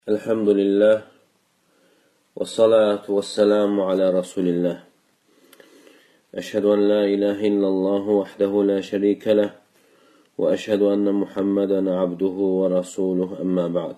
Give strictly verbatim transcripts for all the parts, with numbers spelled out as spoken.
Elhamdülillah ve salatu ve selamu ala Resulillah. Eşhedü en la ilahe illallah vahdehu la şerike leh ve eşhedü enne Muhammeden abduhu ve rasuluh emma ba'd.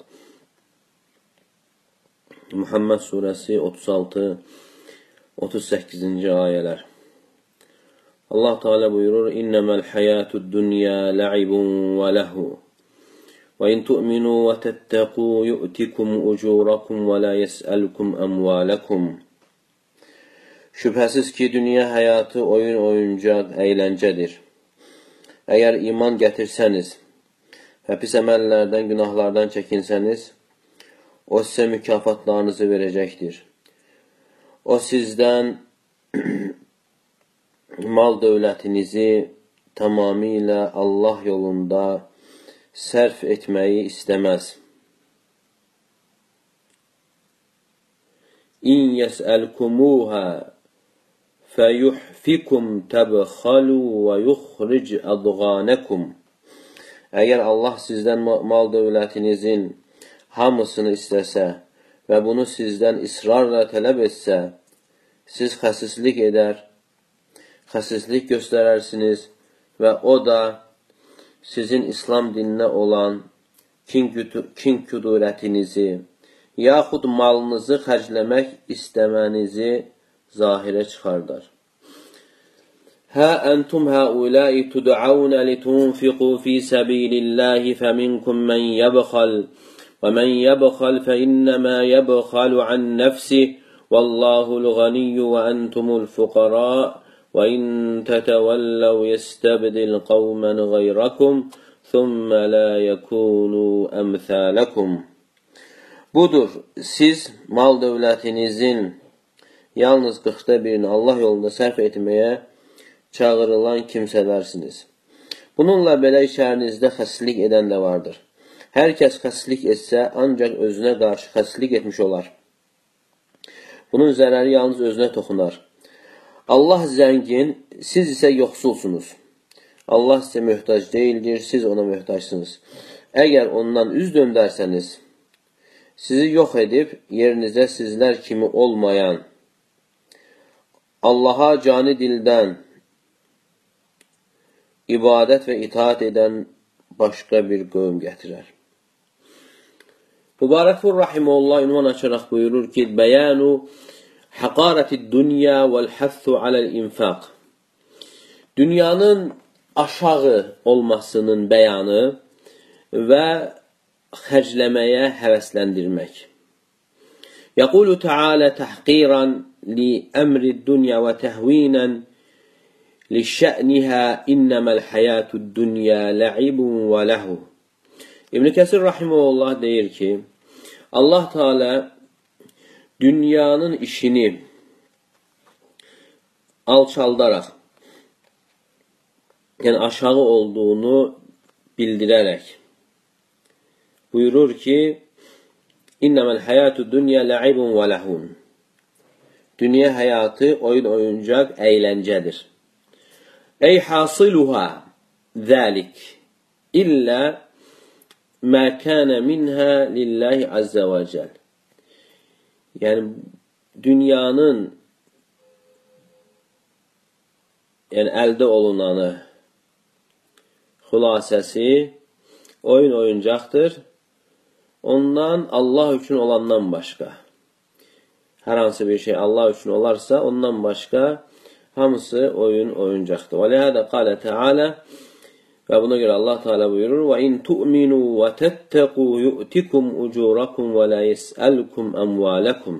Muhammed suresi otuz altı otuz sekizinci ayeler. Allah Teala buyurur: İnnemel hayatud dunya la'ibun ve lehu. وَاِنْ تُؤْمِنُوا وَتَتَّقُوا يُؤْتِكُمْ اُجُورَكُمْ وَلَا يَسْأَلْكُمْ أَمْوَالَكُمْ. Şübhəsiz ki, dünya həyatı oyun, oyuncaq, əyləncədir. Əgər iman gətirsəniz və pis əməllərdən, günahlardan çəkinsəniz, o sizə mükafatlarınızı verəcəkdir. O sizdən mal dövlətinizi tamamilə Allah yolunda sərf etməyi istəməz. İn yəsəlkumuhə fəyuhfikum təbxalu və yuxric adğanəkum. Əgər Allah sizdən mal dövlətinizin hamısını istəsə və bunu sizdən israrla tələb etsə, siz xəsislik edər, xəsislik göstərərsiniz və o da sizin İslam dininə olan kin küdurətinizi, yaxud malınızı xərcləmək istəmənizi zahirə çıxardar. Hə əntum həuləi tud'avnə litunfiqu fi səbilillahi fəminkum mən yəbxal və mən yəbxal fəinnəmə yəbxalu an nəfsih vəllahul ğaniyyu və əntumul fuqara وَاِنْ تَتَوَلَّوْا يَسْتَبْدِلْ قَوْمًا غَيْرَكُمْ ثُمَّ لَا يَكُونُوا أَمْثَالَكُمْ. Budur, siz mal dövlətinizin yalnız qırxda birini Allah yolunda sərf etməyə çağırılan kimsələrsiniz. Bununla belə işlərinizdə xəsislik edən də vardır. Hər kəs xəsislik etsə, ancaq özünə qarşı xəsislik etmiş olar. Bunun zərəri yalnız özünə toxunar. Allah zəngin, siz isə yoxsulsunuz. Allah sizə möhtac deyildir, siz ona möhtacsınız. Əgər ondan üz döndərsəniz, sizi yox edib, yerinizdə sizlər kimi olmayan, Allaha cani dildən ibadət və itaat edən başqa bir qövm gətirər. Mübarəkfur Rahimullah ünvan açaraq buyurur ki, bəyanu Haqarətid dünya vəl-həssu aləl-infaq. Dünyanın aşağı olmasının bəyanı və xərcləməyə həvəsləndirmək. Yəqulu Teala təhqiran li əmrid dünya və təhvinən li şə'nihə innəməl həyatud dünya lə'ibun və ləhu. İbn-i Kəsir Rahimullah deyir ki, Allah Teala dünyanın işini alçaldaraq, yəni aşağı olduğunu bildirərək buyurur ki, İnnəməl həyatü dünya lə'ibun və ləhun. Dünya həyatı oyun oyuncaq əyləncədir. Ey hasiluha zəlik illə mə kənə minhə lillahi azza və cəl. Yəni, dünyanın yəni, əldə olunanı xülasəsi oyun oyuncaqdır. Ondan Allah üçün olandan başqa. Hər hansı bir şey Allah üçün olarsa, ondan başqa hamısı oyun oyuncaqdır. Və ləhədə qalə Teala və buna görə Allah Teala buyurur وَاِنْ تُؤْمِنُوا وَتَتَّقُوا يُؤْتِكُمْ اُجُورَكُمْ وَلَا يَسْأَلْكُمْ أَمْوَالَكُمْ.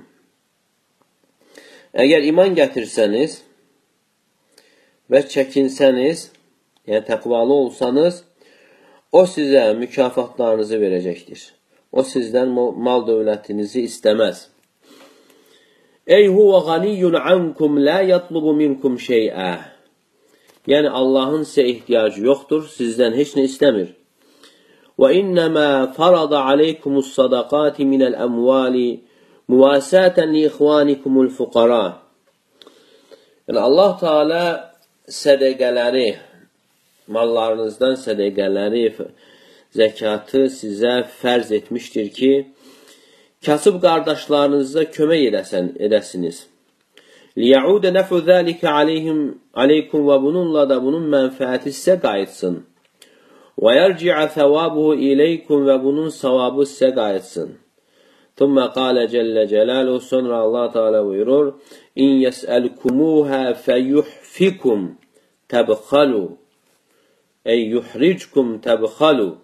Əgər iman gətirsəniz və çəkinsəniz, yəni təqvalı olsanız, o sizə mükafatlarınızı verəcəkdir. O sizdən mal dövlətinizi istəməz. Ey huvə ğaniyyun ankum la yatlubu minkum şey'ə. Yəni, Allahın sizə ehtiyacı yoxdur, sizdən heç nə istəmir. وَإِنَّمَا فَرَضَ عَلَيْكُمُ الصَّدَقَاتِ مِنَ الْأَمْوَالِ مُوَاسَاةً لِإِخْوَانِكُمُ الْفُقَرَى. Yəni, Allah Teala sədəqələri, mallarınızdan sədəqələri, zəkatı sizə fərz etmişdir ki, kasıb qardaşlarınıza kömək edəsən, edəsiniz. لِيَعُودَ نَفُ ذَٰلِكَ عَلَيْهِمْ عَلَيْكُمْ və bununla da bunun mənfəəti sizə qayıtsın. وَيَرْجِعَ ثَوَابُهُ إِلَيْكُمْ və bunun savabı sizə qayıtsın. ثُمَّ قَالَ جَلَّ جَلَالُهُ Sonra Allah Teala buyurur, اِنْ يَسْأَلْكُمُوهَا فَيُحْفِكُمْ تَبْخَلُوا اَيْ يُحْرِجْكُمْ تَبْخَلُوا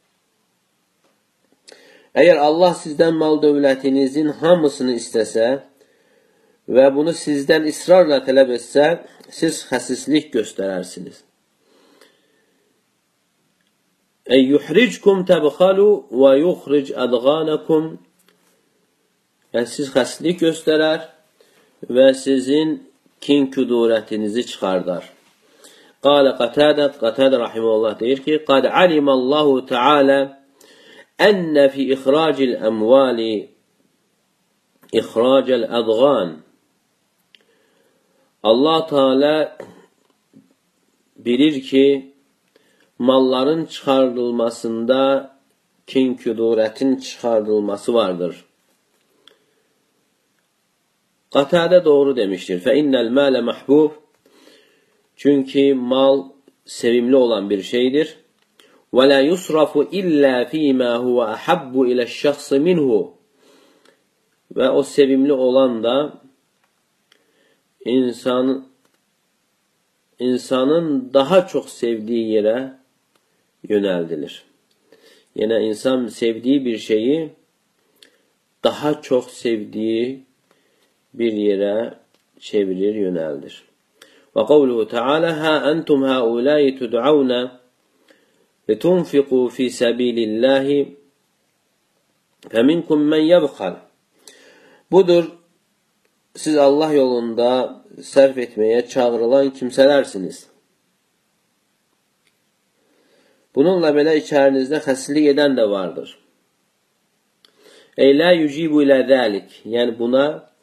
Əgər Allah sizdən mal dövlətinizin hamısını istəsə və bunu sizdən israrla tələb etsə, siz xəsislik göstərərsiniz. Ey yuhrickum təbxalu və yuxric adğanakum Yəni, siz xəsislik göstərər və sizin kin-küdurətinizi çıxardar. Qalə Qatadə, Qatadə rahimehullah deyir ki, Qad alimallahu Teala enne fi ixracil əmvali ixracəl adğan Allah Teala bilir ki, malların çıxardılmasında kin-küdurətin çıxardılması vardır. Qatadə doğru demişdir. Fə innəl mələ məhbub Çünki mal sevimli olan bir şeydir. Və la yusrafu illə fīmə huvə əhabbu iləş-şəxsi minhu Və o sevimli olan da insan, insanın daha çox sevdiyi yerə yönəldilir. Yəni, insan sevdiyi bir şeyi daha çox sevdiyi bir yerə çevirir, yönəldir. Və qavluhu Teala Hə entum həuləyi tud'avnə litunfiqu fi səbilillahi fəminkum mən yəbxal Budur, siz Allah yolunda sərf etməyə çağırılan kimsələrsiniz. Bununla belə içərinizdə xəsislik edən də vardır. Ey la yucibu ilə zəlik Yəni, buna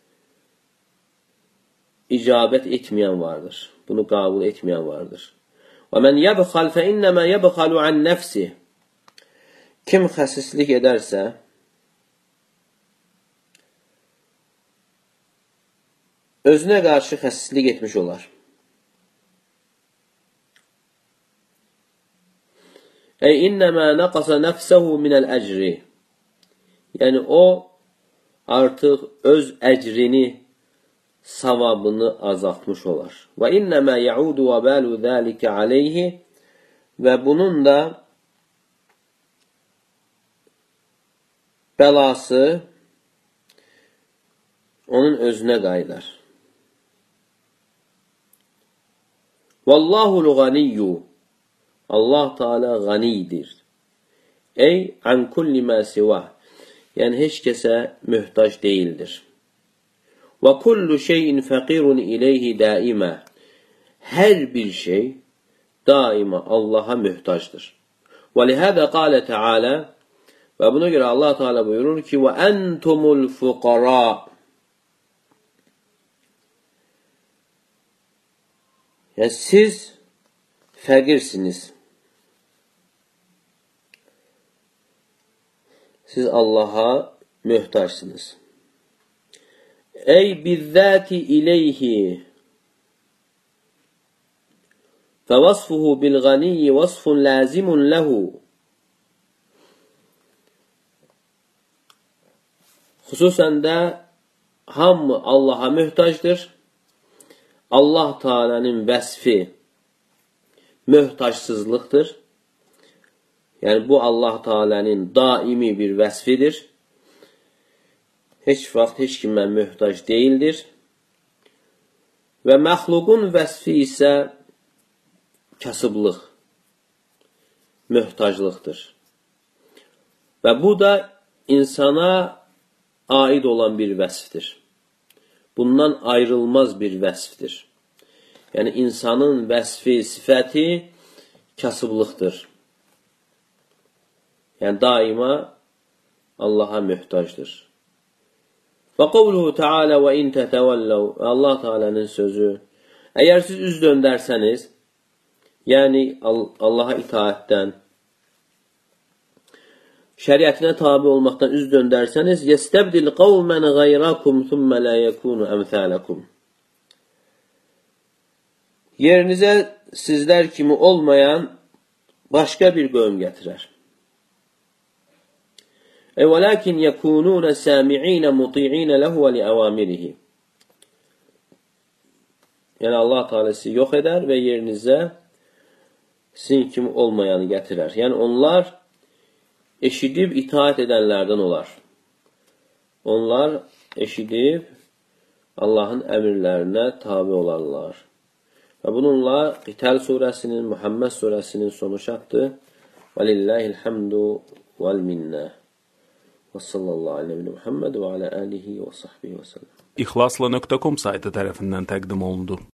icabət etməyən vardır. Bunu qəbul etməyən vardır. Və mən yəbxal fə innəmə yəbxalu an nəfsi Kim xəsislik edərsə, özünə qarşı xəsislik etmiş olar. Ey innəmə nəqasa nəfsəhu minəl əcri Yəni, o artıq öz əcrini savabını azaltmış olar. Və innəmə yəudu və bəlu zəlikə aleyhi və bunun da bəlası onun özünə qayıdar. Vallahul ganiyyü Allah Teala ganidir. Ey an kulli mə sivah Yəni, heç kəsə möhtac deyildir. Və kullu şeyin fəqirun ileyhi daimə Hər bir şey daima Allaha möhtacdır. Və lihədə qalə Teala Və buna görə Allah Teala buyurur ki, Və entumul fuqara Yəni, siz fəqirsiniz. Siz Allaha möhtacsınız. Ey bizzəti ileyhi fə vasfuhu bil ganiyyi vasfun lazimun lehu Xüsusən də hamı Allaha möhtacdır. Allah Teala'nın vəsfi möhtacsızlıqdır. Yəni, bu Allah Teala'nın daimi bir vəsfidir. Heç vaxt heç kimə möhtac deyildir. Və məxluqun vəsfi isə kasıblıq, möhtaclıqdır. Və bu da insana aid olan bir vəsfdir. Bundan ayrılmaz bir vəsfdir. Yəni, insanın vəsfi, sifəti kasıblıqdır. Yəni, daima Allaha möhtacdır. Və qavluhu Teala və in tətəvəlləv Allah Teala'nın sözü Əgər siz üz döndərsəniz, yəni Allaha itaətdən şəriətinə tabi olmaqdan üz döndərsəniz, yestəbdil qavmən qayrakum thumma la yakunu amsalakum. Yerinizə sizlər kimi olmayan başqa bir qövm gətirər. E velakin yakunun sami'in muti'in lahu və li'awamirihi. Yəni Allah Teala sizi yox edər və yerinizə sizin kimi olmayanı gətirər. Yəni onlar eşidib itaat edənlərdən olar. Onlar eşidib Allahın əmrlərinə tabi olarlar. Və bununla Qital surəsinin, Muhammed surəsinin sonu çatdı. Və lillahilhamdu vəl minnə. Və sallallahu aleyhi və Muhammed və alə alihi və sahbihi və səlləm. İxlasla nöqtə com saytı tərəfindən təqdim olundu.